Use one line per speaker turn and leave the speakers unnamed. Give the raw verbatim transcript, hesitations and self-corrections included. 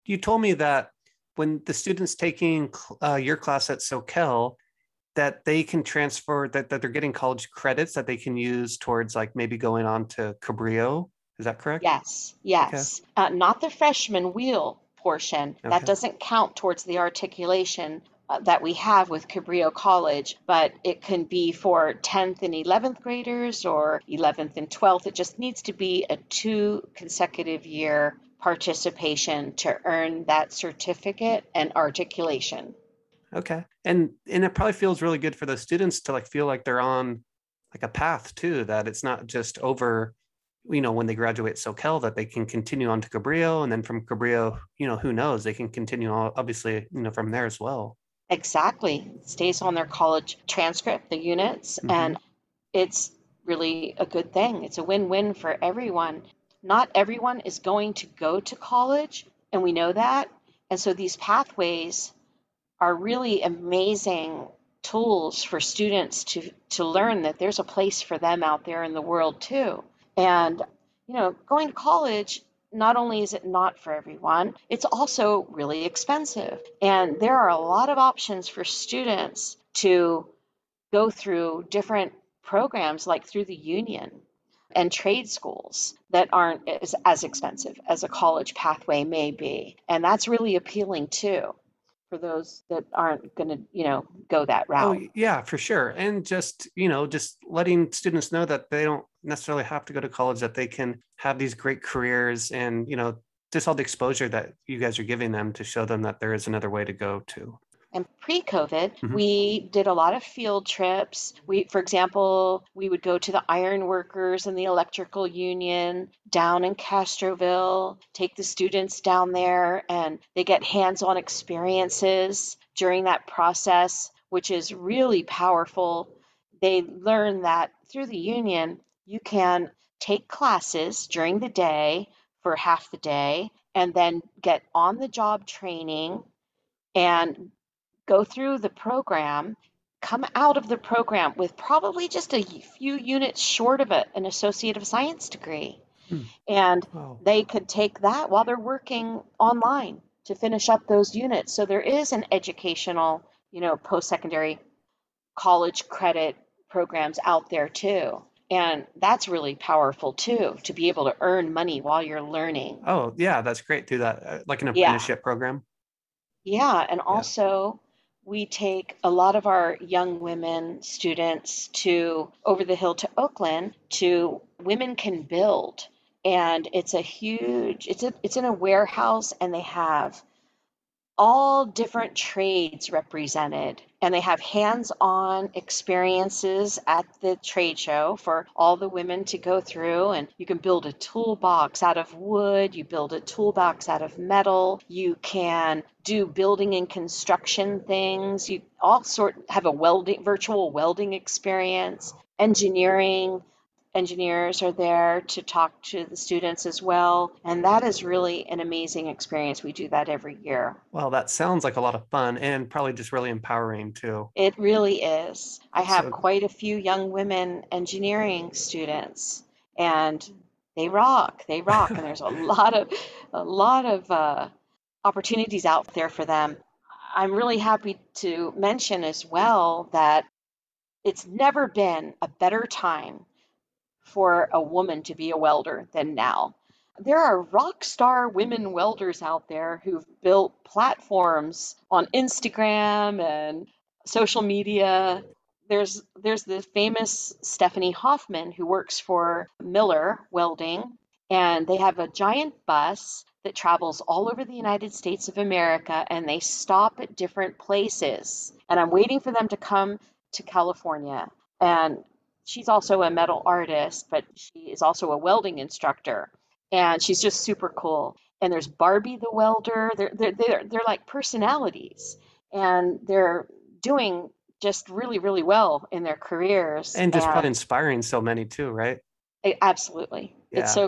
you told me that when the students taking uh, your class at Soquel, that they can transfer that, that they're getting college credits that they can use towards like maybe going on to Cabrillo. Is that correct?
Yes,
Okay.
yes. Uh, not the freshman wheel portion. That
Okay.
doesn't count towards the articulation uh, that we have with Cabrillo College, but it can be for tenth and eleventh graders or eleventh and twelfth. It just needs to be a two consecutive year participation to earn that certificate and articulation.
Okay. And and it probably feels really good for those students to like feel like they're on like a path too, that it's not just over, you know, when they graduate Soquel, that they can continue on to Cabrillo, and then from Cabrillo, you know, who knows, they can continue on, obviously, you know, from there as well.
Exactly. It stays on their college transcript, the units,
Hmm.
and it's really a good thing. It's a win-win for everyone. Not everyone is going to go to college, and we know that. And so these pathways are really amazing tools for students to to learn that there's a place for them out there in the world too. And you know, going to college, not only is it not for everyone, it's also really expensive. And there are a lot of options for students to go through different programs like through the union and trade schools that aren't as, as expensive as a college pathway may be. And that's really appealing too for those that aren't going to, you know, go that
Oh,
route.
yeah, for sure. And just, you know, just letting students know that they don't necessarily have to go to college, that they can have these great careers and, you know, just all the exposure that you guys are giving them to show them that there is another way to go to.
And pre-COVID,
Hmm.
we did a lot of field trips. We, for example, we would go to the iron workers and the electrical union down in Castroville, take the students down there, and they get hands-on experiences during that process, which is really powerful. They learn that through the union, you can take classes during the day for half the day and then get on-the-job training and go through the program, come out of the program with probably just a few units short of a, an Associate of Science degree.
Hmm.
And
Wow.
they could take that while they're working online to finish up those units. So there is an educational, you know, post-secondary college credit programs out there too. And that's really powerful too, to be able to earn money while you're learning.
Oh, yeah, that's great. Do that uh, like an
Yeah.
apprenticeship program.
Yeah, and
Yeah.
also we take a lot of our young women students to over the hill to Oakland to Women Can Build. And it's a huge, it's a it's in a warehouse and they have all different trades represented and they have hands-on experiences at the trade show for all the women to go through, and you can build a toolbox out of wood, you build a toolbox out of metal, you can do building and construction things, you all sort have a welding virtual welding experience, engineering engineers are there to talk to the students as well. And that is really an amazing experience. We do that every year.
Well, that sounds like a lot of fun and probably just really empowering too.
It really is. I
That's
have
so,
quite a few young women engineering students, and they rock. They rock, and there's a lot of a lot of uh, opportunities out there for them. I'm really happy to mention as well that it's never been a better time for a woman to be a welder than now. There are rock star women welders out there who've built platforms on Instagram and social media. There's there's the famous Stephanie Hoffman who works for Miller Welding, and they have a giant bus that travels all over the United States of America, and they stop at different places. And I'm waiting for them to come to California. And she's also a metal artist, but she is also a welding instructor. And she's just super cool. And there's Barbie the welder. They're they're they're, they're like personalities, and they're doing just really really well in their careers.
and just probably
And
inspiring so many too, right?
eh, absolutely, it's
Yeah.
so